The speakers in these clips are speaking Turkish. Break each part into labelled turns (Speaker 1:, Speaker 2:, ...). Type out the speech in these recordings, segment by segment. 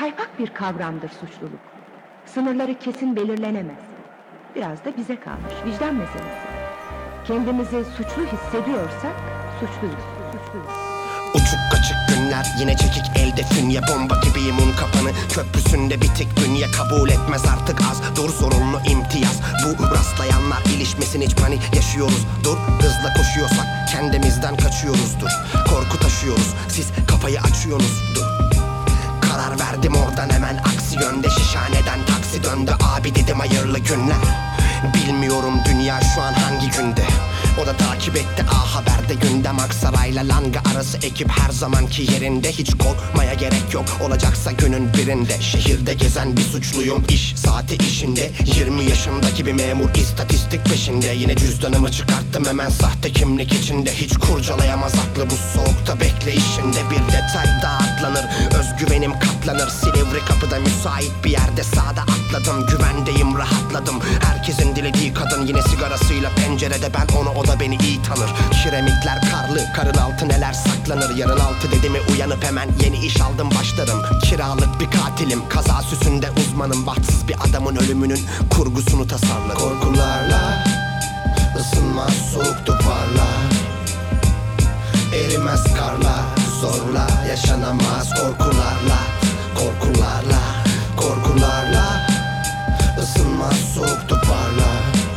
Speaker 1: kaypak bir kavramdır suçluluk. Sınırları kesin belirlenemez. Biraz da bize kalmış, vicdan meselesi. Kendimizi suçlu hissediyorsak suçluyuz.
Speaker 2: Uçuk kaçık günler, yine çekik elde fünye. Bomba gibiyim un kapanı köprüsünde bitik bünye. Kabul etmez artık az, dur zorunlu imtiyaz. Bu rastlayanlar ilişmesin, hiç panik yaşıyoruz. Dur, hızla koşuyorsak kendimizden kaçıyoruzdur. Korku taşıyoruz, siz kafayı açıyorsunuzdur. Karar verdim oradan hemen aksi yönde. Şişhaneden taksi döndü, abi dedim hayırlı günler. Bilmiyorum dünya şu an hangi günde. O da takip etti Haber'de gündem. Aksaray'la Langa arası ekip her zamanki yerinde. Hiç korkmaya gerek yok, olacaksa günün birinde. Şehirde gezen bir suçluyum, iş saati işinde. 20 yaşındaki bir memur istatistik peşinde. Yine cüzdanımı çıkarttım hemen sahte kimlik içinde. Hiç kurcalayamaz aklı bu soğukta bekleyişinde. Bir detay daha atlanır, özgüvenim katlanır. Silivri kapıda müsait bir yerde sağda atladım. Güvendeyim, rahatladım. Herkesin dilediği kadın yine sigarasıyla pencerede. Ben onu, o da beni iyi tanır. Kiremitler karlı, karın altı neler saklanır. Yarın altı dedi mi uyanıp hemen yeni iş aldım başlarım. Kiralık bir katilim, kaza süsünde uzmanım. Bahtsız bir adamın ölümünün kurgusunu tasarladım. Korkularla ısınmaz soğuk duvarla, erimez karla, zorla yaşanamaz korkularla. Korkularla, korkularla ısınmaz soğuk duvarla,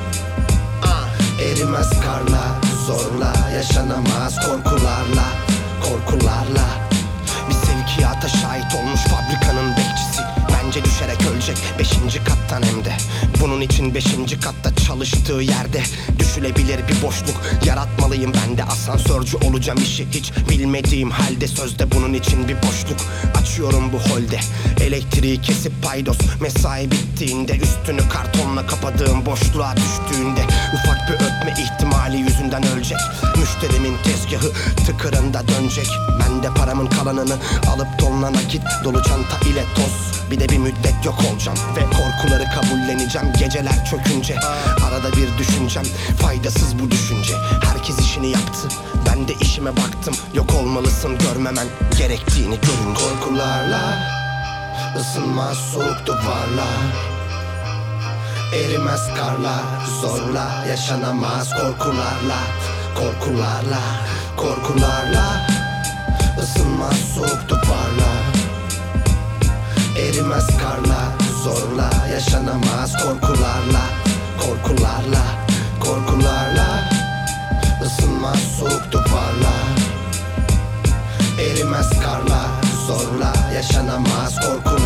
Speaker 2: erimez karla, zorla yaşanamaz korkularla. Korkularla bir sevkiyata şahit olmuş fabrikanın bekçisi. Bence düşerek ölecek 5. kattan hem de. Bunun için 5. katta çalıştığı yerde düşülebilir bir boşluk yaratmalıyım ben de. Asansörcü olacağım, işi hiç bilmediğim halde. Sözde bunun için bir boşluk açıyorum bu holde. Elektriği kesip paydos, mesai bittiğinde üstünü kartonla kapadığım boşluğa düştüğünde ufak bir öpme ihtimali yüzünden ölecek. Müşterimin tezgahı tıkırında dönecek. Ben de paramın kalanını alıp tonla nakit dolu çanta ile toz. Bir de bir müddet yok olacağım ve korkuları kabulleneceğim geceler çökünce. Arada bir düşüncem, faydasız bu düşünce. Herkes işini yaptı, ben de işime baktım. Yok olmalısın görmemen gerektiğini görünce. Korkularla ısınmaz soğuk duvarla, erimez karla, zorla yaşanamaz korkularla. Korkularla, korkularla ısınmaz soğuk duvarla, erimez karla, zorla yaşanamaz korkularla. Korkularla, korkularla ısınmaz soğuk duvarla, erimez karla, zorla yaşanamaz korkularla.